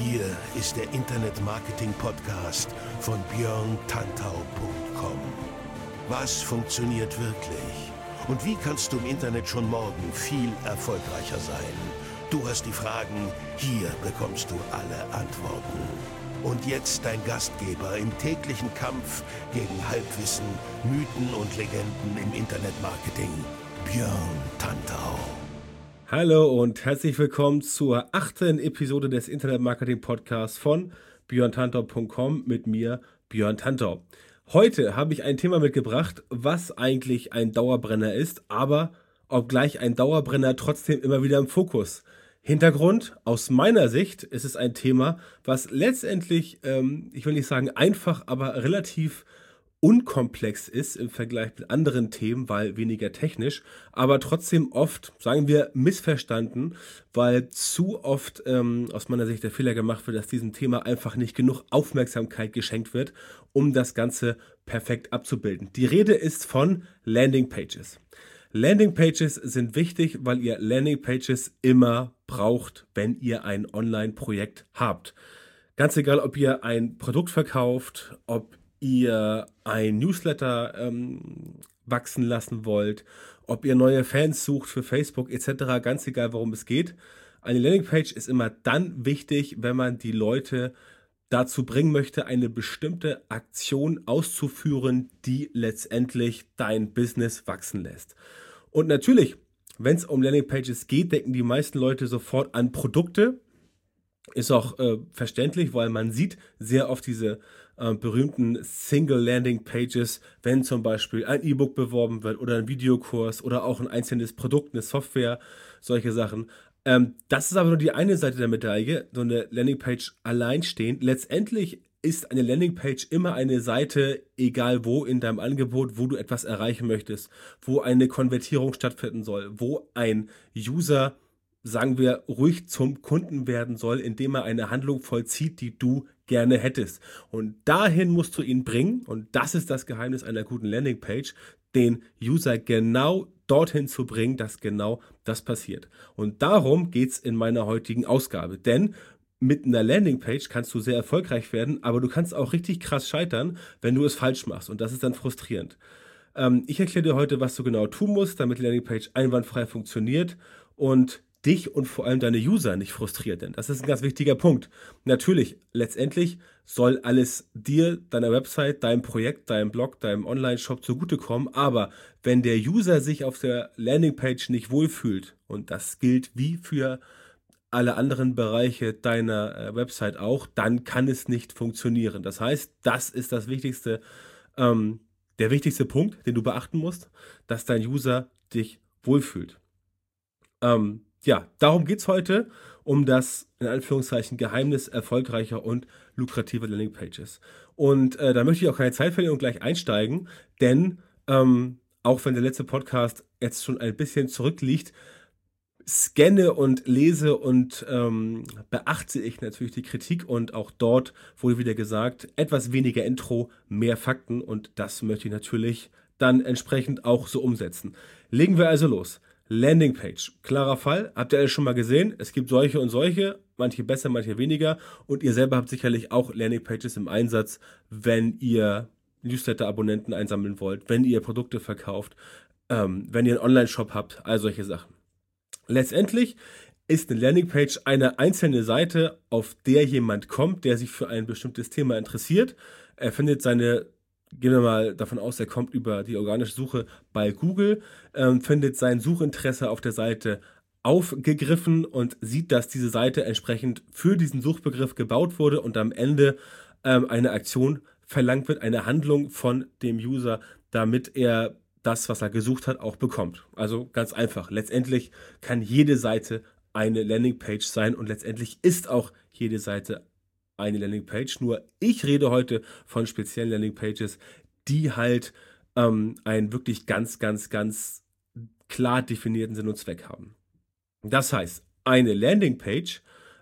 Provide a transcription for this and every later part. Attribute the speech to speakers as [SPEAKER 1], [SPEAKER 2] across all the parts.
[SPEAKER 1] Hier ist der Internet-Marketing-Podcast von björntantau.com. Was funktioniert wirklich? Und wie kannst du im Internet schon morgen viel erfolgreicher sein? Du hast die Fragen, hier bekommst du alle Antworten. Und jetzt dein Gastgeber im täglichen Kampf gegen Halbwissen, Mythen und Legenden im Internetmarketing, Björn Tantau.
[SPEAKER 2] Hallo und herzlich willkommen zur 8. Episode des Internet-Marketing-Podcasts von björntantau.com mit mir, Björn Tantau. Heute habe ich ein Thema mitgebracht, was eigentlich ein Dauerbrenner ist, aber obgleich ein Dauerbrenner trotzdem immer wieder im Fokus. Hintergrund, aus meiner Sicht ist es ein Thema, was letztendlich, ich will nicht sagen einfach, aber relativ unkomplex ist im Vergleich mit anderen Themen, weil weniger technisch, aber trotzdem oft, sagen wir, missverstanden, weil zu oft aus meiner Sicht der Fehler gemacht wird, dass diesem Thema einfach nicht genug Aufmerksamkeit geschenkt wird, um das Ganze perfekt abzubilden. Die Rede ist von Landingpages. Landingpages sind wichtig, weil ihr Landingpages immer braucht, wenn ihr ein Online-Projekt habt. Ganz egal, ob ihr ein Produkt verkauft, ob ihr ein Newsletter wachsen lassen wollt, ob ihr neue Fans sucht für Facebook etc., ganz egal, worum es geht. Eine Landingpage ist immer dann wichtig, wenn man die Leute dazu bringen möchte, eine bestimmte Aktion auszuführen, die letztendlich dein Business wachsen lässt. Und natürlich, wenn es um Landingpages geht, denken die meisten Leute sofort an Produkte. Ist auch verständlich, weil man sieht sehr oft diese berühmten Single-Landing-Pages, wenn zum Beispiel ein E-Book beworben wird oder ein Videokurs oder auch ein einzelnes Produkt, eine Software, solche Sachen. Das ist aber nur die eine Seite der Medaille, so eine Landingpage alleinstehend. Letztendlich ist eine Landingpage immer eine Seite, egal wo in deinem Angebot, wo du etwas erreichen möchtest, wo eine Konvertierung stattfinden soll, wo ein User, sagen wir, ruhig zum Kunden werden soll, indem er eine Handlung vollzieht, die du gerne hättest. Und dahin musst du ihn bringen, und das ist das Geheimnis einer guten Landingpage, den User genau dorthin zu bringen, dass genau das passiert. Und darum geht es in meiner heutigen Ausgabe. Denn mit einer Landingpage kannst du sehr erfolgreich werden, aber du kannst auch richtig krass scheitern, wenn du es falsch machst. Und das ist dann frustrierend. Ich erkläre dir heute, was du genau tun musst, damit die Landingpage einwandfrei funktioniert und dich und vor allem deine User nicht frustriert, denn das ist ein ganz wichtiger Punkt. Natürlich, letztendlich soll alles dir, deiner Website, deinem Projekt, deinem Blog, deinem Online-Shop zugutekommen, aber wenn der User sich auf der Landingpage nicht wohlfühlt, und das gilt wie für alle anderen Bereiche deiner Website auch, dann kann es nicht funktionieren. Das heißt, das ist das wichtigste, der wichtigste Punkt, den du beachten musst, dass dein User dich wohlfühlt. Ja, darum geht es heute, um das, in Anführungszeichen, Geheimnis erfolgreicher und lukrativer Landingpages. Und da möchte ich auch keine Zeit verlieren und gleich einsteigen, denn auch wenn der letzte Podcast jetzt schon ein bisschen zurückliegt, scanne und lese und beachte ich natürlich die Kritik, und auch dort wurde wieder gesagt, etwas weniger Intro, mehr Fakten, und das möchte ich natürlich dann entsprechend auch so umsetzen. Legen wir also los. Landingpage, klarer Fall, habt ihr alle schon mal gesehen, es gibt solche und solche, manche besser, manche weniger, und ihr selber habt sicherlich auch Landingpages im Einsatz, wenn ihr Newsletter-Abonnenten einsammeln wollt, wenn ihr Produkte verkauft, wenn ihr einen Online-Shop habt, all solche Sachen. Letztendlich ist eine Landingpage eine einzelne Seite, auf der jemand kommt, der sich für ein bestimmtes Thema interessiert. Er findet gehen wir mal davon aus, er kommt über die organische Suche bei Google, findet sein Suchinteresse auf der Seite aufgegriffen und sieht, dass diese Seite entsprechend für diesen Suchbegriff gebaut wurde und am Ende eine Aktion verlangt wird, eine Handlung von dem User, damit er das, was er gesucht hat, auch bekommt. Also ganz einfach. Letztendlich kann jede Seite eine Landingpage sein, und letztendlich ist auch jede Seite eine Landingpage. Nur ich rede heute von speziellen Landingpages, die halt einen wirklich ganz, ganz, ganz klar definierten Sinn und Zweck haben. Das heißt, eine Landingpage,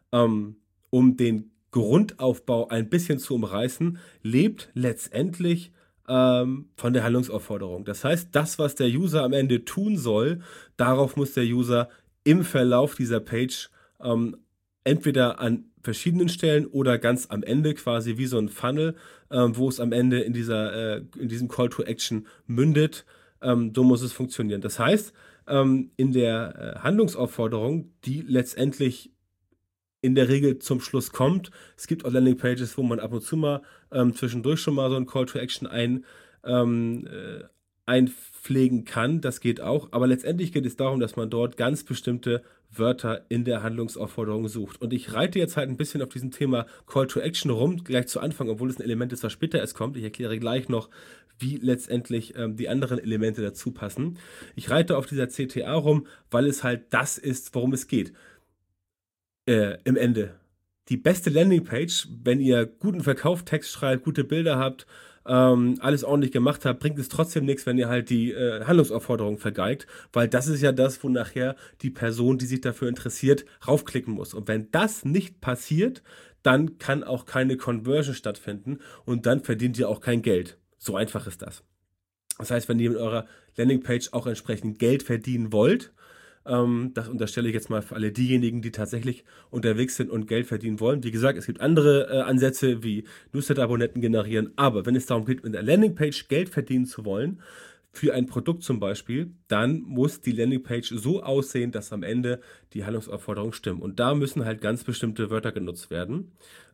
[SPEAKER 2] um den Grundaufbau ein bisschen zu umreißen, lebt letztendlich von der Handlungsaufforderung. Das heißt, das, was der User am Ende tun soll, darauf muss der User im Verlauf dieser Page entweder an verschiedenen Stellen oder ganz am Ende quasi wie so ein Funnel, wo es am Ende in diesem Call to Action mündet. So muss es funktionieren. Das heißt, in der Handlungsaufforderung, die letztendlich in der Regel zum Schluss kommt. Es gibt auch Landingpages, wo man ab und zu mal zwischendurch schon mal so ein Call to Action einpflegen kann. Das geht auch. Aber letztendlich geht es darum, dass man dort ganz bestimmte Wörter in der Handlungsaufforderung sucht. Und ich reite jetzt halt ein bisschen auf diesem Thema Call to Action rum, gleich zu Anfang, obwohl es ein Element ist, was später erst kommt. Ich erkläre gleich noch, wie letztendlich die anderen Elemente dazu passen. Ich reite auf dieser CTA rum, weil es halt das ist, worum es geht. Im Ende. Die beste Landingpage, wenn ihr guten Verkaufstext schreibt, gute Bilder habt, alles ordentlich gemacht habt, bringt es trotzdem nichts, wenn ihr halt die Handlungsaufforderung vergeigt, weil das ist ja das, wo nachher die Person, die sich dafür interessiert, raufklicken muss. Und wenn das nicht passiert, dann kann auch keine Conversion stattfinden und dann verdient ihr auch kein Geld. So einfach ist das. Das heißt, wenn ihr mit eurer Landingpage auch entsprechend Geld verdienen wollt, das unterstelle ich jetzt mal für alle diejenigen, die tatsächlich unterwegs sind und Geld verdienen wollen. Wie gesagt, es gibt andere Ansätze wie Newsletter-Abonnenten generieren, aber wenn es darum geht, mit einer Landingpage Geld verdienen zu wollen, für ein Produkt zum Beispiel, dann muss die Landingpage so aussehen, dass am Ende die Handlungsaufforderungen stimmen. Und da müssen halt ganz bestimmte Wörter genutzt werden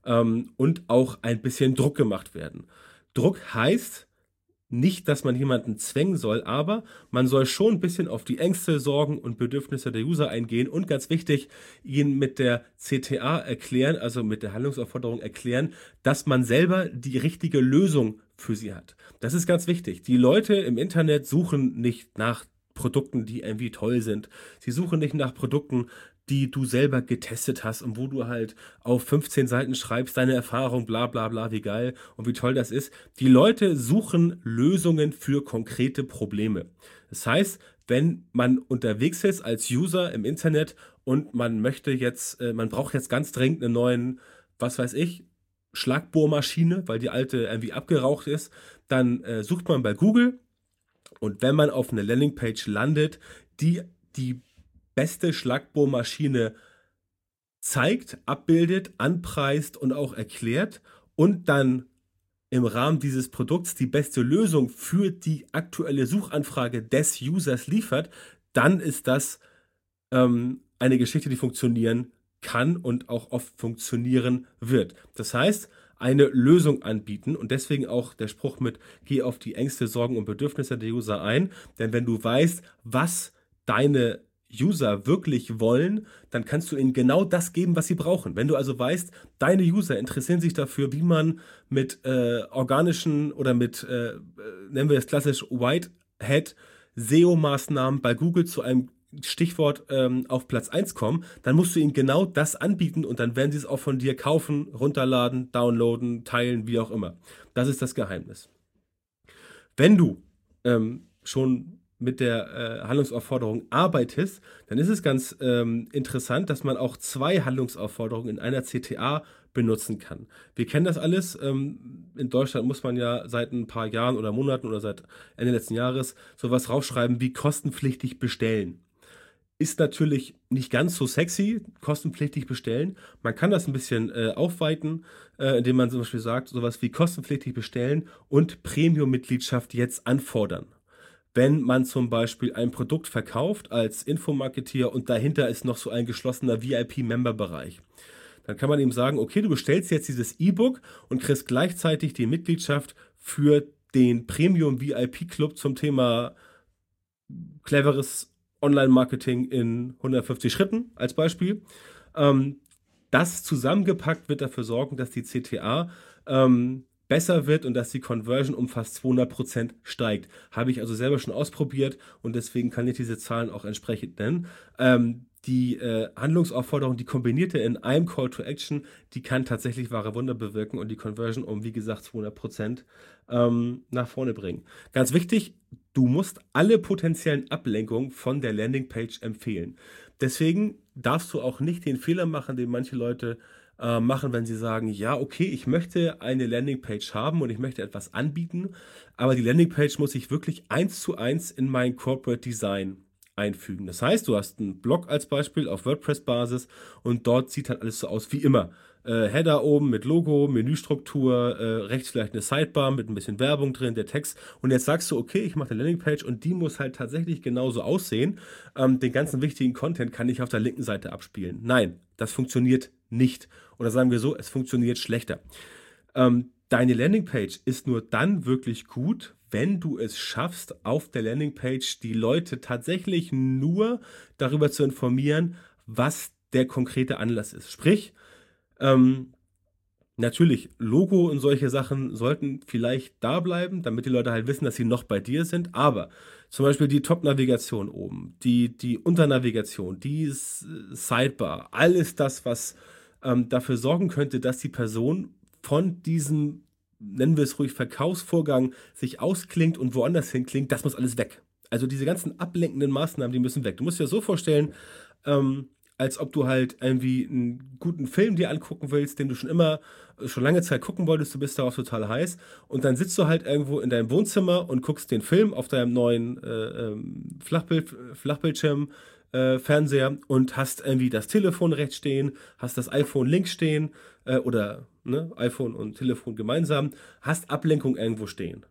[SPEAKER 2] und auch ein bisschen Druck gemacht werden. Druck heißt nicht, dass man jemanden zwängen soll, aber man soll schon ein bisschen auf die Ängste, Sorgen und Bedürfnisse der User eingehen und ganz wichtig, ihnen mit der CTA erklären, also mit der Handlungsaufforderung erklären, dass man selber die richtige Lösung für sie hat. Das ist ganz wichtig. Die Leute im Internet suchen nicht nach Produkten, die irgendwie toll sind. Sie suchen nicht nach Produkten, die du selber getestet hast und wo du halt auf 15 Seiten schreibst, deine Erfahrung, bla bla bla, wie geil und wie toll das ist. Die Leute suchen Lösungen für konkrete Probleme. Das heißt, wenn man unterwegs ist als User im Internet und man braucht jetzt ganz dringend einen neuen, was weiß ich, Schlagbohrmaschine, weil die alte irgendwie abgeraucht ist, dann sucht man bei Google und wenn man auf eine Landingpage landet, die beste Schlagbohrmaschine zeigt, abbildet, anpreist und auch erklärt und dann im Rahmen dieses Produkts die beste Lösung für die aktuelle Suchanfrage des Users liefert, dann ist das eine Geschichte, die funktionieren kann und auch oft funktionieren wird. Das heißt, eine Lösung anbieten und deswegen auch der Spruch mit geh auf die Ängste, Sorgen und Bedürfnisse der User ein, denn wenn du weißt, was deine User wirklich wollen, dann kannst du ihnen genau das geben, was sie brauchen. Wenn du also weißt, deine User interessieren sich dafür, wie man mit organischen oder mit, nennen wir es klassisch, Whitehead SEO-Maßnahmen bei Google zu einem Stichwort auf Platz 1 kommen, dann musst du ihnen genau das anbieten und dann werden sie es auch von dir kaufen, runterladen, downloaden, teilen, wie auch immer. Das ist das Geheimnis. Wenn du schon mit der Handlungsaufforderung arbeitest, dann ist es ganz interessant, dass man auch 2 Handlungsaufforderungen in einer CTA benutzen kann. Wir kennen das alles. In Deutschland muss man ja seit ein paar Jahren oder Monaten oder seit Ende letzten Jahres sowas raufschreiben wie kostenpflichtig bestellen. Ist natürlich nicht ganz so sexy, kostenpflichtig bestellen. Man kann das ein bisschen aufweiten, indem man zum Beispiel sagt, sowas wie kostenpflichtig bestellen und Premium-Mitgliedschaft jetzt anfordern. Wenn man zum Beispiel ein Produkt verkauft als Infomarketeer und dahinter ist noch so ein geschlossener VIP-Member-Bereich, dann kann man ihm sagen, okay, du bestellst jetzt dieses E-Book und kriegst gleichzeitig die Mitgliedschaft für den Premium-VIP-Club zum Thema cleveres Online-Marketing in 150 Schritten als Beispiel. Das zusammengepackt wird dafür sorgen, dass die CTA besser wird und dass die Conversion um fast 200% steigt. Habe ich also selber schon ausprobiert und deswegen kann ich diese Zahlen auch entsprechend nennen. Die Handlungsaufforderung, die kombinierte in einem Call to Action, die kann tatsächlich wahre Wunder bewirken und die Conversion um, wie gesagt, 200% nach vorne bringen. Ganz wichtig, du musst alle potenziellen Ablenkungen von der Landingpage empfehlen. Deswegen darfst du auch nicht den Fehler machen, den manche Leute machen, wenn sie sagen, ja, okay, ich möchte eine Landingpage haben und ich möchte etwas anbieten, aber die Landingpage muss ich wirklich 1:1 in mein Corporate Design einfügen. Das heißt, du hast einen Blog als Beispiel auf WordPress-Basis und dort sieht halt alles so aus wie immer. Header oben mit Logo, Menüstruktur, rechts vielleicht eine Sidebar mit ein bisschen Werbung drin, der Text. Und jetzt sagst du, okay, ich mache eine Landingpage und die muss halt tatsächlich genauso aussehen. Den ganzen wichtigen Content kann ich auf der linken Seite abspielen. Nein, das funktioniert nicht. Oder sagen wir so, es funktioniert schlechter. Deine Landingpage ist nur dann wirklich gut, wenn du es schaffst, auf der Landingpage die Leute tatsächlich nur darüber zu informieren, was der konkrete Anlass ist. Sprich, natürlich, Logo und solche Sachen sollten vielleicht da bleiben, damit die Leute halt wissen, dass sie noch bei dir sind. Aber zum Beispiel die Top-Navigation oben, die Unternavigation, die Sidebar, alles das, was dafür sorgen könnte, dass die Person von diesem, nennen wir es ruhig, Verkaufsvorgang sich ausklingt und woanders hinklingt, das muss alles weg. Also diese ganzen ablenkenden Maßnahmen, die müssen weg. Du musst dir das so vorstellen, als ob du halt irgendwie einen guten Film dir angucken willst, den du schon lange Zeit gucken wolltest, du bist darauf total heiß und dann sitzt du halt irgendwo in deinem Wohnzimmer und guckst den Film auf deinem neuen Flachbildschirm Fernseher und hast irgendwie das Telefon rechts stehen, hast das iPhone links stehen oder iPhone und Telefon gemeinsam, hast Ablenkung irgendwo stehen.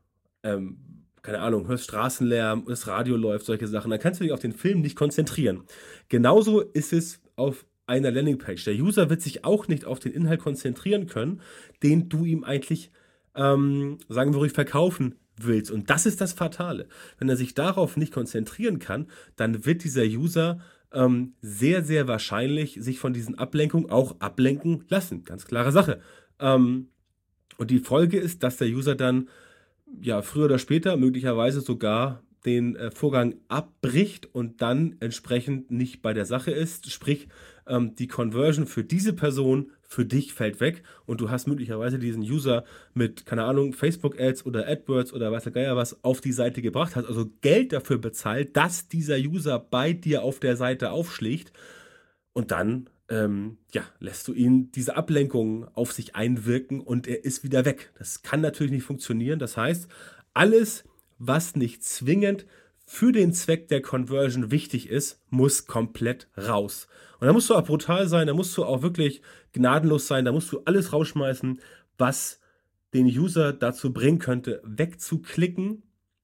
[SPEAKER 2] Keine Ahnung, hörst Straßenlärm, das Radio läuft, solche Sachen, dann kannst du dich auf den Film nicht konzentrieren. Genauso ist es auf einer Landingpage. Der User wird sich auch nicht auf den Inhalt konzentrieren können, den du ihm eigentlich, sagen wir ruhig, verkaufen willst. Und das ist das Fatale. Wenn er sich darauf nicht konzentrieren kann, dann wird dieser User sehr, sehr wahrscheinlich sich von diesen Ablenkungen auch ablenken lassen. Ganz klare Sache. Und die Folge ist, dass der User dann ja früher oder später möglicherweise sogar den Vorgang abbricht und dann entsprechend nicht bei der Sache ist. Sprich, die Conversion für diese Person, für dich fällt weg und du hast möglicherweise diesen User mit, keine Ahnung, Facebook-Ads oder AdWords oder weiß der Geier was auf die Seite gebracht, hast also Geld dafür bezahlt, dass dieser User bei dir auf der Seite aufschlägt und dann lässt du ihn diese Ablenkung auf sich einwirken und er ist wieder weg. Das kann natürlich nicht funktionieren. Das heißt, alles, was nicht zwingend für den Zweck der Conversion wichtig ist, muss komplett raus. Und da musst du auch brutal sein, da musst du auch wirklich gnadenlos sein, da musst du alles rausschmeißen, was den User dazu bringen könnte, wegzuklicken,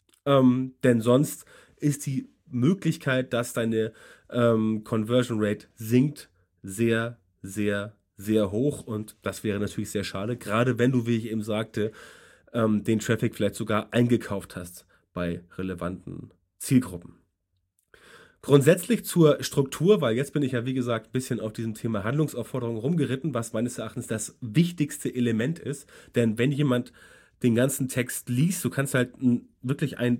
[SPEAKER 2] denn sonst ist die Möglichkeit, dass deine Conversion Rate sinkt, sehr, sehr, sehr hoch und das wäre natürlich sehr schade, gerade wenn du, wie ich eben sagte, den Traffic vielleicht sogar eingekauft hast bei relevanten Zielgruppen. Grundsätzlich zur Struktur, weil jetzt bin ich ja wie gesagt ein bisschen auf diesem Thema Handlungsaufforderung rumgeritten, was meines Erachtens das wichtigste Element ist, denn wenn jemand den ganzen Text liest, du kannst halt wirklich den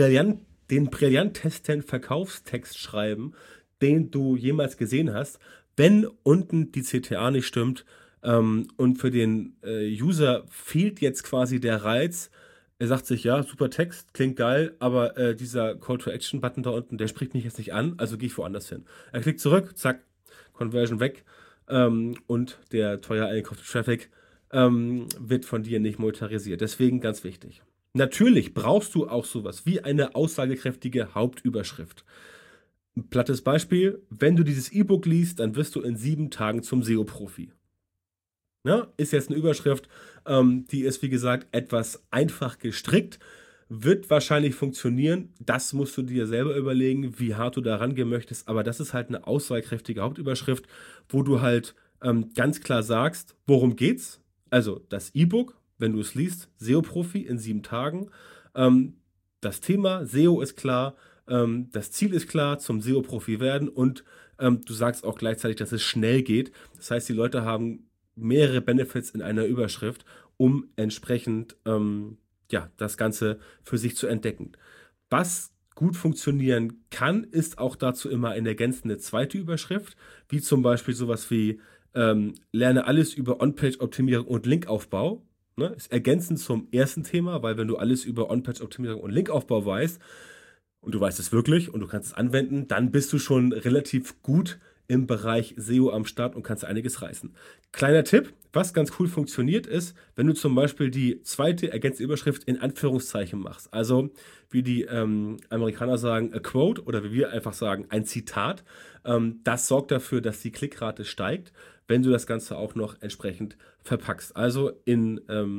[SPEAKER 2] brillantesten Verkaufstext schreiben, den du jemals gesehen hast, wenn unten die CTA nicht stimmt und für den User fehlt jetzt quasi der Reiz, er sagt sich, ja, super Text, klingt geil, aber dieser Call-to-Action-Button da unten, der spricht mich jetzt nicht an, also gehe ich woanders hin. Er klickt zurück, zack, Conversion weg und der teuer eingekaufte Traffic wird von dir nicht monetarisiert. Deswegen ganz wichtig. Natürlich brauchst du auch sowas wie eine aussagekräftige Hauptüberschrift. Ein plattes Beispiel, wenn du dieses E-Book liest, dann wirst du in 7 Tagen zum SEO-Profi. Ja, ist jetzt eine Überschrift, die ist wie gesagt etwas einfach gestrickt, wird wahrscheinlich funktionieren, das musst du dir selber überlegen, wie hart du da rangehen möchtest, aber das ist halt eine aussagekräftige Hauptüberschrift, wo du halt ganz klar sagst, worum geht's, also das E-Book, wenn du es liest, SEO-Profi in 7 Tagen, das Thema SEO ist klar, das Ziel ist klar, zum SEO-Profi werden und du sagst auch gleichzeitig, dass es schnell geht. Das heißt, die Leute haben mehrere Benefits in einer Überschrift, um entsprechend das Ganze für sich zu entdecken. Was gut funktionieren kann, ist auch dazu immer eine ergänzende zweite Überschrift, wie zum Beispiel sowas wie lerne alles über On-Page-Optimierung und Linkaufbau. Ne? Ist ergänzend zum ersten Thema, weil wenn du alles über On-Page-Optimierung und Linkaufbau weißt, und du weißt es wirklich und du kannst es anwenden, dann bist du schon relativ gut im Bereich SEO am Start und kannst einiges reißen. Kleiner Tipp, was ganz cool funktioniert ist, wenn du zum Beispiel die zweite ergänzende Überschrift in Anführungszeichen machst. Also wie die Amerikaner sagen, a quote oder wie wir einfach sagen, ein Zitat. Das sorgt dafür, dass die Klickrate steigt. wenn du das Ganze auch noch entsprechend verpackst. Also in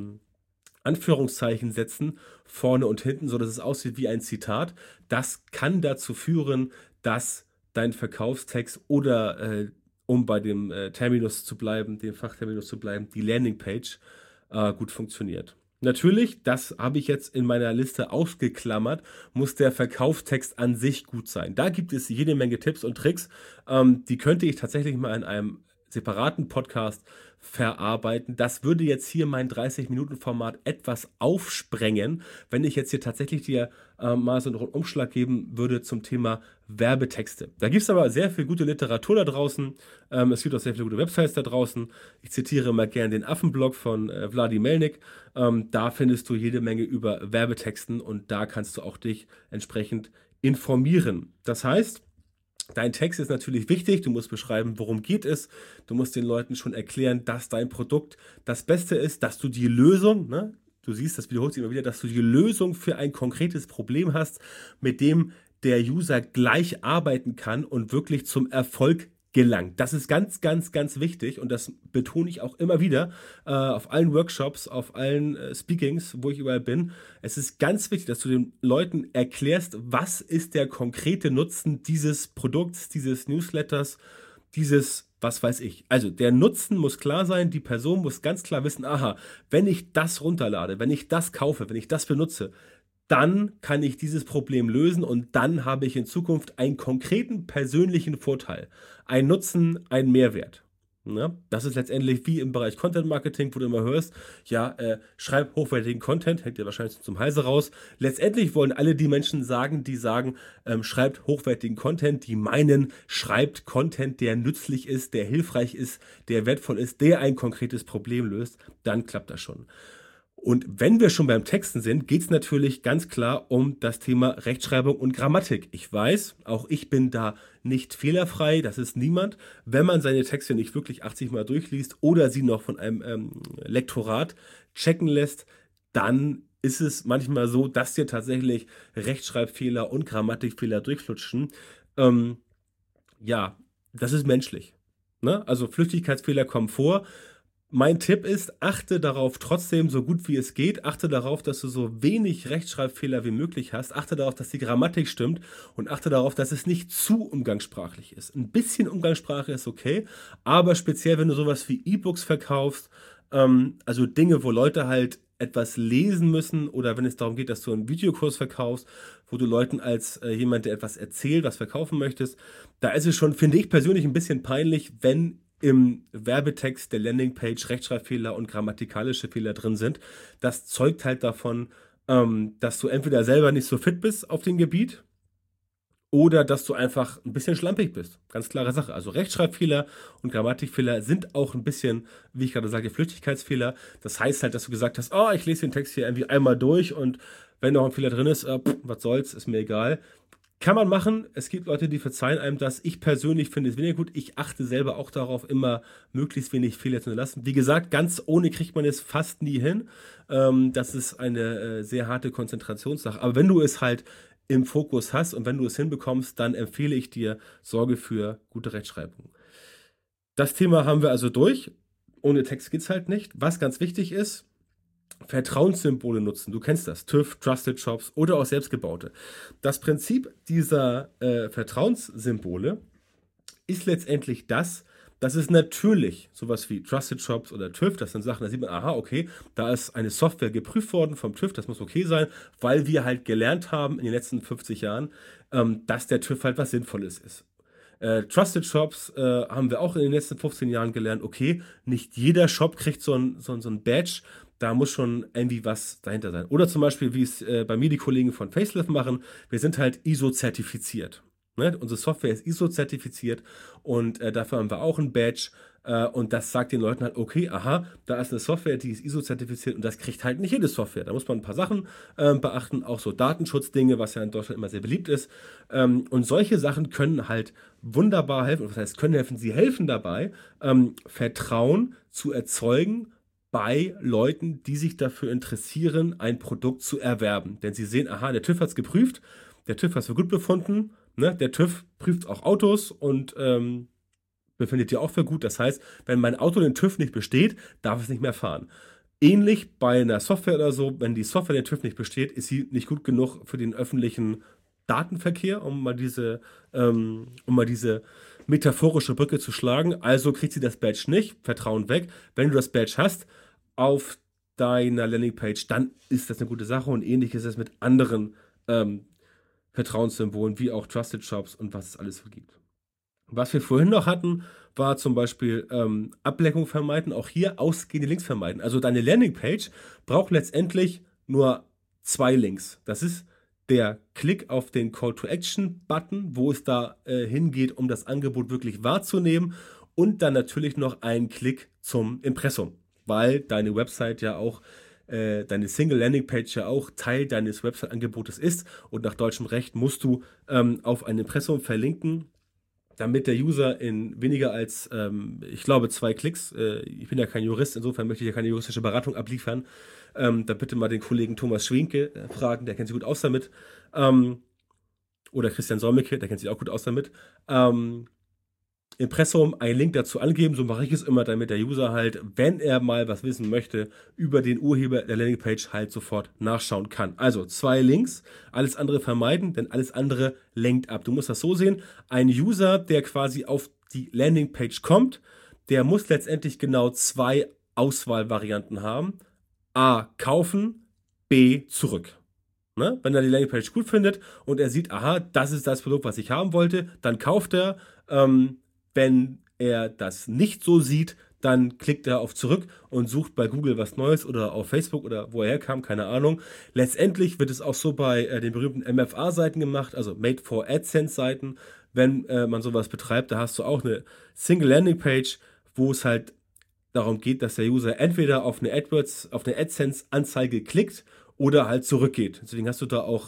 [SPEAKER 2] Anführungszeichen setzen, vorne und hinten, sodass es aussieht wie ein Zitat. Das kann dazu führen, dass dein Verkaufstext oder, um bei dem Terminus zu bleiben, dem Fachterminus zu bleiben, die Landingpage gut funktioniert. Natürlich, das habe ich jetzt in meiner Liste ausgeklammert, muss der Verkaufstext an sich gut sein. Da gibt es jede Menge Tipps und Tricks, die könnte ich tatsächlich mal in einem separaten Podcast verarbeiten. Das würde jetzt hier mein 30-Minuten-Format etwas aufsprengen, wenn ich jetzt hier tatsächlich dir mal so einen Umschlag geben würde zum Thema Werbetexte. Da gibt es aber sehr viel gute Literatur da draußen. Es gibt auch sehr viele gute Websites da draußen. Ich zitiere mal gerne den Affenblog von Vladi Melnik. Da findest du jede Menge über Werbetexten und da kannst du auch dich entsprechend informieren. Das heißt, dein Text ist natürlich wichtig, du musst beschreiben, worum geht es, du musst den Leuten schon erklären, dass dein Produkt das Beste ist, dass du die Lösung, ne, du siehst, das wiederholt sich immer wieder, dass du die Lösung für ein konkretes Problem hast, mit dem der User gleich arbeiten kann und wirklich zum Erfolg gelangt. Das ist ganz, ganz, ganz wichtig und das betone ich auch immer wieder auf allen Workshops, auf allen Speakings, wo ich überall bin. Es ist ganz wichtig, dass du den Leuten erklärst, was ist der konkrete Nutzen dieses Produkts, dieses Newsletters, dieses, was weiß ich. Also der Nutzen muss klar sein, die Person muss ganz klar wissen, aha, wenn ich das runterlade, wenn ich das kaufe, wenn ich das benutze, dann kann ich dieses Problem lösen und dann habe ich in Zukunft einen konkreten persönlichen Vorteil, einen Nutzen, einen Mehrwert. Ja, das ist letztendlich wie im Bereich Content Marketing, wo du immer hörst, ja, schreib hochwertigen Content, hängt dir wahrscheinlich zum Halse raus. Letztendlich wollen alle die Menschen sagen, die sagen, schreibt hochwertigen Content, die meinen, schreibt Content, der nützlich ist, der hilfreich ist, der wertvoll ist, der ein konkretes Problem löst, dann klappt das schon. Und wenn wir schon beim Texten sind, geht es natürlich ganz klar um das Thema Rechtschreibung und Grammatik. Ich weiß, auch ich bin da nicht fehlerfrei, das ist niemand. Wenn man seine Texte nicht wirklich 80 Mal durchliest oder sie noch von einem Lektorat checken lässt, dann ist es manchmal so, dass dir tatsächlich Rechtschreibfehler und Grammatikfehler durchflutschen. Ja, das ist menschlich. Ne? Also Flüchtigkeitsfehler kommen vor. Mein Tipp ist, achte darauf trotzdem so gut wie es geht, achte darauf, dass du so wenig Rechtschreibfehler wie möglich hast, achte darauf, dass die Grammatik stimmt und achte darauf, dass es nicht zu umgangssprachlich ist. Ein bisschen Umgangssprache ist okay, aber speziell, wenn du sowas wie E-Books verkaufst, also Dinge, wo Leute halt etwas lesen müssen oder wenn es darum geht, dass du einen Videokurs verkaufst, wo du Leuten als jemand, der etwas erzählt, was verkaufen möchtest, da ist es schon, finde ich persönlich, ein bisschen peinlich, wenn im Werbetext der Landingpage Rechtschreibfehler und grammatikalische Fehler drin sind. Das zeugt halt davon, dass du entweder selber nicht so fit bist auf dem Gebiet oder dass du einfach ein bisschen schlampig bist. Ganz klare Sache. Also Rechtschreibfehler und Grammatikfehler sind auch ein bisschen, wie ich gerade sage, Flüchtigkeitsfehler. Das heißt halt, dass du gesagt hast, oh, ich lese den Text hier irgendwie einmal durch und wenn noch ein Fehler drin ist, was soll's, ist mir egal. Kann man machen. Es gibt Leute, die verzeihen einem das. Ich persönlich finde es weniger gut. Ich achte selber auch darauf, immer möglichst wenig Fehler zu lassen. Wie gesagt, ganz ohne kriegt man es fast nie hin. Das ist eine sehr harte Konzentrationssache. Aber wenn du es halt im Fokus hast und wenn du es hinbekommst, dann empfehle ich dir, sorge für gute Rechtschreibung. Das Thema haben wir also durch. Ohne Text geht es halt nicht. Was ganz wichtig ist, Vertrauenssymbole nutzen. Du kennst das. TÜV, Trusted Shops oder auch selbstgebaute. Das Prinzip dieser Vertrauenssymbole ist letztendlich das, dass es natürlich sowas wie Trusted Shops oder TÜV, das sind Sachen, da sieht man, aha, okay, da ist eine Software geprüft worden vom TÜV, das muss okay sein, weil wir halt gelernt haben in den letzten 50 Jahren, dass der TÜV halt was Sinnvolles ist. Trusted Shops haben wir auch in den letzten 15 Jahren gelernt, okay, nicht jeder Shop kriegt so ein Badge, da muss schon irgendwie was dahinter sein. Oder zum Beispiel, wie es bei mir die Kollegen von Facelift machen, wir sind halt ISO-zertifiziert. Ne? Unsere Software ist ISO-zertifiziert und dafür haben wir auch ein Badge und das sagt den Leuten halt, okay, aha, da ist eine Software, die ist ISO-zertifiziert und das kriegt halt nicht jede Software. Da muss man ein paar Sachen beachten, auch so Datenschutzdinge, was ja in Deutschland immer sehr beliebt ist. Und solche Sachen können halt wunderbar helfen, das heißt, können helfen, sie helfen dabei, Vertrauen zu erzeugen bei Leuten, die sich dafür interessieren, ein Produkt zu erwerben. Denn sie sehen, aha, der TÜV hat es geprüft, der TÜV hat es für gut befunden, ne? Der TÜV prüft auch Autos und befindet ihr auch für gut. Das heißt, wenn mein Auto den TÜV nicht besteht, darf es nicht mehr fahren. Ähnlich bei einer Software oder so, wenn die Software den TÜV nicht besteht, ist sie nicht gut genug für den öffentlichen Datenverkehr, um mal diese metaphorische Brücke zu schlagen. Also kriegt sie das Badge nicht, Vertrauen weg. Wenn du das Badge hast auf deiner Landingpage, dann ist das eine gute Sache, und ähnlich ist es mit anderen Vertrauenssymbolen, wie auch Trusted Shops und was es alles so gibt. Was wir vorhin noch hatten, war zum Beispiel Ablenkung vermeiden, auch hier ausgehende Links vermeiden. Also deine Landingpage braucht letztendlich nur 2 Links. Das ist der Klick auf den Call-to-Action-Button, wo es da hingeht, um das Angebot wirklich wahrzunehmen, und dann natürlich noch einen Klick zum Impressum, weil deine Website ja auch, deine Single-Landing-Page ja auch Teil deines Website-Angebotes ist, und nach deutschem Recht musst du auf ein Impressum verlinken, damit der User in weniger als, ich glaube, 2 Klicks, ich bin ja kein Jurist, insofern möchte ich ja keine juristische Beratung abliefern, da bitte mal den Kollegen Thomas Schwenke fragen, der kennt sich gut aus damit, oder Christian Solmecke, der kennt sich auch gut aus damit, Impressum, einen Link dazu angeben, so mache ich es immer, damit der User halt, wenn er mal was wissen möchte, über den Urheber der Landingpage halt sofort nachschauen kann. Also 2 Links, alles andere vermeiden, denn alles andere lenkt ab. Du musst das so sehen, ein User, der quasi auf die Landingpage kommt, der muss letztendlich genau 2 Auswahlvarianten haben. A, kaufen, B, zurück. Ne? Wenn er die Landingpage gut findet und er sieht, aha, das ist das Produkt, was ich haben wollte, dann kauft er. Wenn er das nicht so sieht, dann klickt er auf zurück und sucht bei Google was Neues oder auf Facebook oder wo er herkam, keine Ahnung. Letztendlich wird es auch so bei den berühmten MFA-Seiten gemacht, also Made for AdSense-Seiten. Wenn man sowas betreibt, da hast du auch eine Single Landing Page, wo es halt darum geht, dass der User entweder auf eine AdSense-Anzeige klickt oder halt zurückgeht. Deswegen hast du da auch,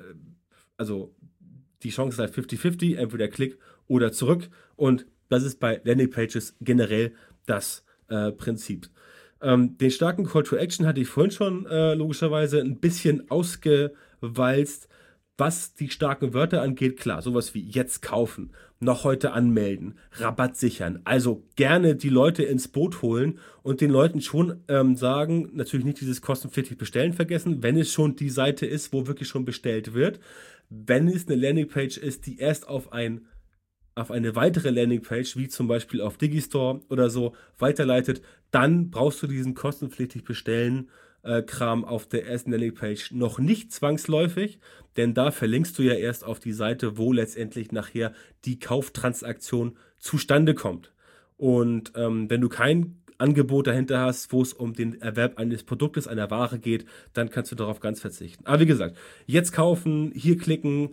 [SPEAKER 2] also die Chance ist halt 50-50, entweder Klick oder zurück, und das ist bei Landingpages generell das Prinzip. Den starken Call to Action hatte ich vorhin schon logischerweise ein bisschen ausgewalzt. Was die starken Wörter angeht, klar, sowas wie jetzt kaufen, noch heute anmelden, Rabatt sichern. Also gerne die Leute ins Boot holen und den Leuten schon sagen, natürlich nicht dieses kostenpflichtig bestellen vergessen, wenn es schon die Seite ist, wo wirklich schon bestellt wird. Wenn es eine Landingpage ist, die erst auf eine weitere Landingpage, wie zum Beispiel auf Digistore oder so, weiterleitet, dann brauchst du diesen kostenpflichtig bestellen Kram auf der ersten Landingpage noch nicht zwangsläufig, denn da verlinkst du ja erst auf die Seite, wo letztendlich nachher die Kauftransaktion zustande kommt. Und wenn du kein Angebot dahinter hast, wo es um den Erwerb eines Produktes, einer Ware geht, dann kannst du darauf ganz verzichten. Aber wie gesagt, jetzt kaufen, hier klicken,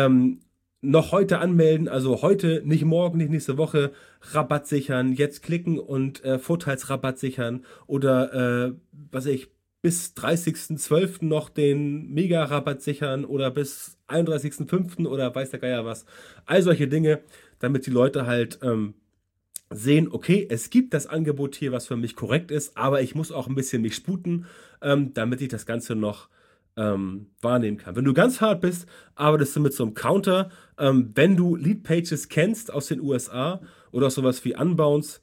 [SPEAKER 2] noch heute anmelden, also heute, nicht morgen, nicht nächste Woche, Rabatt sichern, jetzt klicken und Vorteilsrabatt sichern oder bis 30.12. noch den Mega-Rabatt sichern oder bis 31.05. oder weiß der Geier was. All solche Dinge, damit die Leute halt sehen, okay, es gibt das Angebot hier, was für mich korrekt ist, aber ich muss auch ein bisschen mich sputen, damit ich das Ganze noch wahrnehmen kann. Wenn du ganz hart bist, arbeitest du mit so einem Counter. Wenn du Leadpages kennst aus den USA oder sowas wie Unbounce,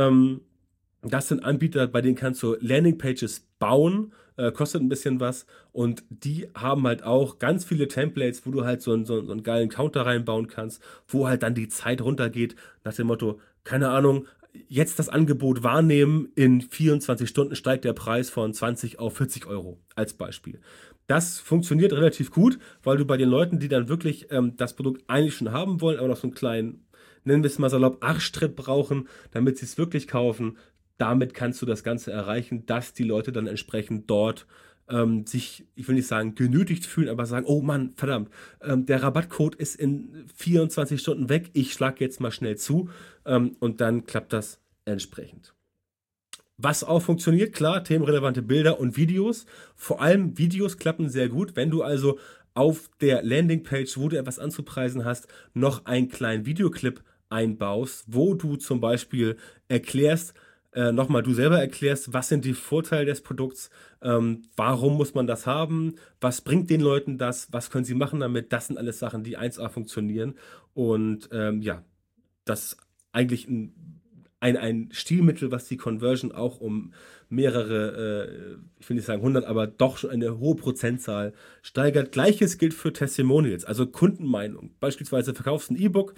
[SPEAKER 2] das sind Anbieter, bei denen kannst du Landingpages bauen, kostet ein bisschen was, und die haben halt auch ganz viele Templates, wo du halt so einen geilen Counter reinbauen kannst, wo halt dann die Zeit runtergeht, nach dem Motto, keine Ahnung, jetzt das Angebot wahrnehmen, in 24 Stunden steigt der Preis von 20 auf 40 Euro als Beispiel. Das funktioniert relativ gut, weil du bei den Leuten, die dann wirklich das Produkt eigentlich schon haben wollen, aber noch so einen kleinen, nennen wir es mal salopp, Arschtritt brauchen, damit sie es wirklich kaufen, damit kannst du das Ganze erreichen, dass die Leute dann entsprechend dort sich, ich will nicht sagen genötigt fühlen, aber sagen, oh Mann, verdammt, der Rabattcode ist in 24 Stunden weg, ich schlage jetzt mal schnell zu, und dann klappt das entsprechend. Was auch funktioniert, klar, themenrelevante Bilder und Videos. Vor allem Videos klappen sehr gut, wenn du also auf der Landingpage, wo du etwas anzupreisen hast, noch einen kleinen Videoclip einbaust, wo du zum Beispiel erklärst, du selber erklärst, was sind die Vorteile des Produkts, warum muss man das haben, was bringt den Leuten das, was können sie machen damit, das sind alles Sachen, die 1A funktionieren, und das eigentlich ein Stilmittel, was die Conversion auch um mehrere, ich will nicht sagen 100, aber doch schon eine hohe Prozentzahl steigert. Gleiches gilt für Testimonials, also Kundenmeinung. Beispielsweise verkaufst ein E-Book,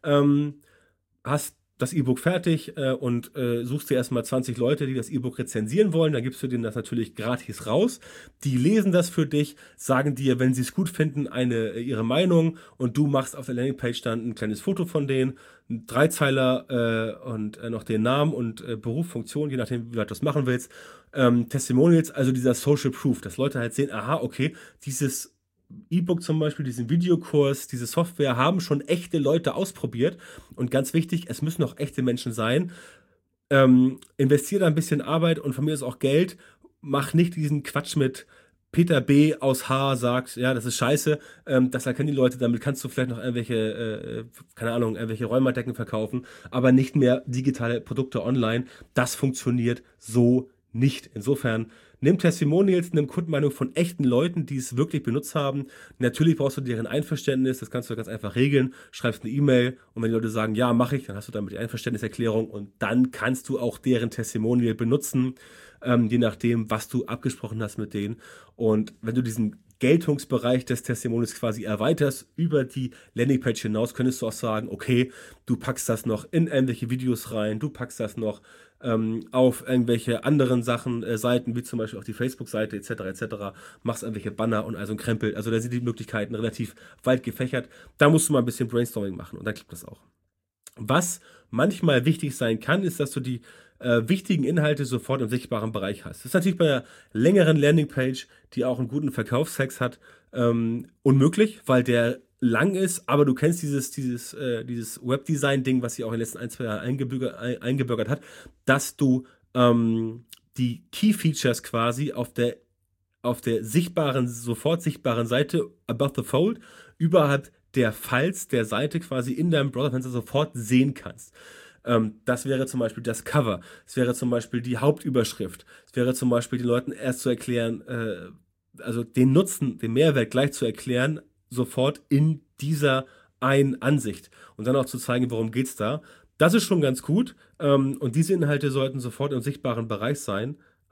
[SPEAKER 2] hast das E-Book fertig und suchst dir erstmal 20 Leute, die das E-Book rezensieren wollen. Dann gibst du denen das natürlich gratis raus. Die lesen das für dich, sagen dir, wenn sie es gut finden, ihre Meinung, und du machst auf der Landingpage dann ein kleines Foto von denen, ein Dreizeiler und noch den Namen und Beruf, Funktion, je nachdem, wie du das machen willst. Testimonials, also dieser Social Proof, dass Leute halt sehen, aha, okay, dieses E-Book zum Beispiel, diesen Videokurs, diese Software haben schon echte Leute ausprobiert, und ganz wichtig, es müssen auch echte Menschen sein. Investiere da ein bisschen Arbeit und von mir ist auch Geld. Mach nicht diesen Quatsch mit Peter B. aus H. sagt, ja, das ist scheiße, das erkennen die Leute, damit kannst du vielleicht noch irgendwelche, keine Ahnung, irgendwelche Räumerdecken verkaufen, aber nicht mehr digitale Produkte online. Das funktioniert so nicht. Insofern, nimm Testimonials, nimm Kundenmeinung von echten Leuten, die es wirklich benutzt haben. Natürlich brauchst du deren Einverständnis, das kannst du ganz einfach regeln. Schreibst eine E-Mail, und wenn die Leute sagen, ja, mache ich, dann hast du damit die Einverständniserklärung, und dann kannst du auch deren Testimonial benutzen, je nachdem, was du abgesprochen hast mit denen. Und wenn du diesen Geltungsbereich des Testimonials quasi erweiterst über die Landingpage hinaus, könntest du auch sagen, okay, du packst das noch in irgendwelche Videos rein, du packst das noch auf irgendwelche anderen Sachen, Seiten, wie zum Beispiel auf die Facebook-Seite etc., machst irgendwelche Banner und also ein Krempel. Also da sind die Möglichkeiten relativ weit gefächert. Da musst du mal ein bisschen Brainstorming machen, und dann klappt das auch. Was manchmal wichtig sein kann, ist, dass du die wichtigen Inhalte sofort im sichtbaren Bereich hast. Das ist natürlich bei einer längeren Landingpage, die auch einen guten Verkaufstext hat, unmöglich, weil der lang ist, aber du kennst dieses Webdesign-Ding, was sie auch in den letzten 1-2 Jahren eingebürgert hat, dass du die Key-Features quasi auf der sofort sichtbaren Seite above the fold, überhalb der Files der Seite quasi in deinem Browserfenster sofort sehen kannst. Das wäre zum Beispiel das Cover, es wäre zum Beispiel die Hauptüberschrift, es wäre zum Beispiel den Leuten erst zu erklären, also den Nutzen, den Mehrwert gleich zu erklären, sofort in dieser einen Ansicht, und dann auch zu zeigen, worum geht's da. Das ist schon ganz gut, und diese Inhalte sollten sofort im sichtbaren Bereich sein,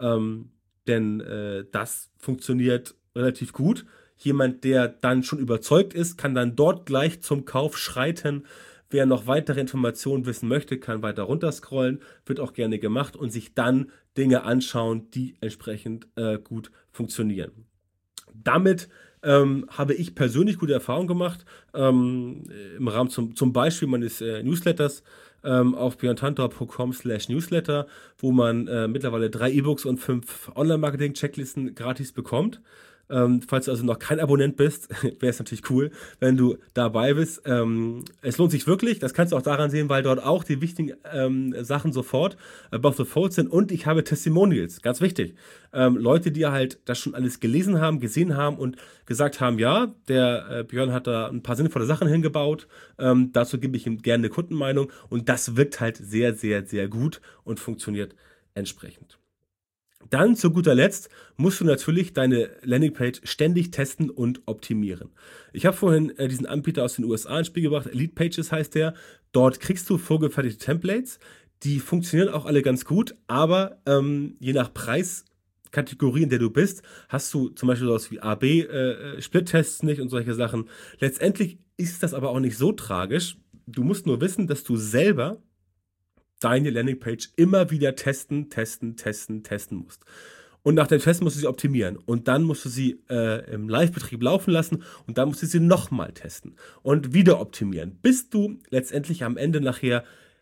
[SPEAKER 2] denn das funktioniert relativ gut. Jemand, der dann schon überzeugt ist, kann dann dort gleich zum Kauf schreiten. Wer noch weitere Informationen wissen möchte, kann weiter runterscrollen, wird auch gerne gemacht, und sich dann Dinge anschauen, die entsprechend gut funktionieren. Damit habe ich persönlich gute Erfahrungen gemacht, im Rahmen zum Beispiel meines Newsletters auf björntantor.com/Newsletter, wo man mittlerweile 3 E-Books und 5 Online-Marketing-Checklisten gratis bekommt. Falls du also noch kein Abonnent bist, wäre es natürlich cool, wenn du dabei bist. Es lohnt sich wirklich, das kannst du auch daran sehen, weil dort auch die wichtigen Sachen sofort above the fold sind, und ich habe Testimonials, ganz wichtig. Leute, die halt das schon alles gelesen haben, gesehen haben und gesagt haben, ja, der Björn hat da ein paar sinnvolle Sachen hingebaut, dazu gebe ich ihm gerne eine Kundenmeinung, und das wirkt halt sehr, sehr, sehr gut und funktioniert entsprechend. Dann zu guter Letzt musst du natürlich deine Landingpage ständig testen und optimieren. Ich habe vorhin diesen Anbieter aus den USA ins Spiel gebracht, Elite Pages heißt der. Dort kriegst du vorgefertigte Templates, die funktionieren auch alle ganz gut, aber je nach Preiskategorie, in der du bist, hast du zum Beispiel sowas wie AB-Split-Tests nicht und solche Sachen. Letztendlich ist das aber auch nicht so tragisch. Du musst nur wissen, dass du selber deine Landingpage immer wieder testen musst. Und nach dem Test musst du sie optimieren. Und dann musst du sie im Live-Betrieb laufen lassen. Und dann musst du sie nochmal testen. Und wieder optimieren. Bis du letztendlich am Ende nachher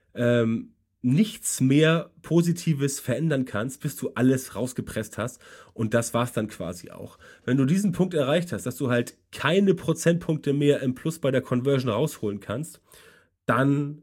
[SPEAKER 2] nichts mehr Positives verändern kannst, bis du alles rausgepresst hast. Und das war's dann quasi auch. Wenn du diesen Punkt erreicht hast, dass du halt keine Prozentpunkte mehr im Plus bei der Conversion rausholen kannst, dann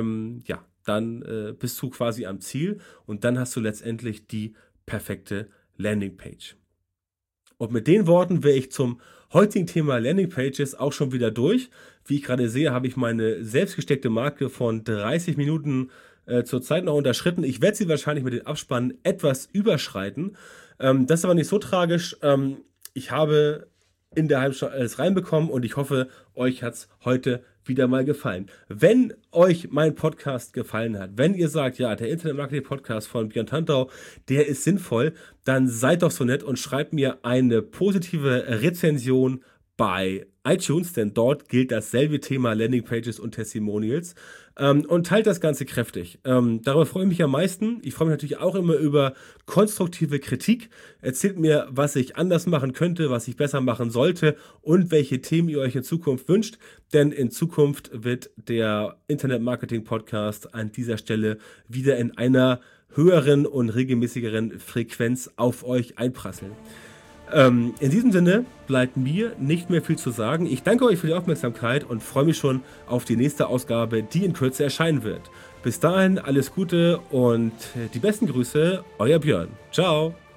[SPEAKER 2] bist du quasi am Ziel, und dann hast du letztendlich die perfekte Landingpage. Und mit den Worten wäre ich zum heutigen Thema Landingpages auch schon wieder durch. Wie ich gerade sehe, habe ich meine selbst gesteckte Marke von 30 Minuten zurzeit noch unterschritten. Ich werde sie wahrscheinlich mit den Abspannen etwas überschreiten. Das ist aber nicht so tragisch. Ich habe in der halben Stunde alles reinbekommen, und ich hoffe, euch hat es heute wieder mal gefallen. Wenn euch mein Podcast gefallen hat, wenn ihr sagt, ja, der Internet-Marketing-Podcast von Björn Tantau, der ist sinnvoll, dann seid doch so nett und schreibt mir eine positive Rezension bei iTunes, denn dort gilt dasselbe Thema Landingpages und Testimonials, und teilt das Ganze kräftig. Darüber freue ich mich am meisten. Ich freue mich natürlich auch immer über konstruktive Kritik. Erzählt mir, was ich anders machen könnte, was ich besser machen sollte und welche Themen ihr euch in Zukunft wünscht, denn in Zukunft wird der Internet-Marketing-Podcast an dieser Stelle wieder in einer höheren und regelmäßigeren Frequenz auf euch einprasseln. In diesem Sinne bleibt mir nicht mehr viel zu sagen. Ich danke euch für die Aufmerksamkeit und freue mich schon auf die nächste Ausgabe, die in Kürze erscheinen wird. Bis dahin alles Gute und die besten Grüße, euer Björn. Ciao!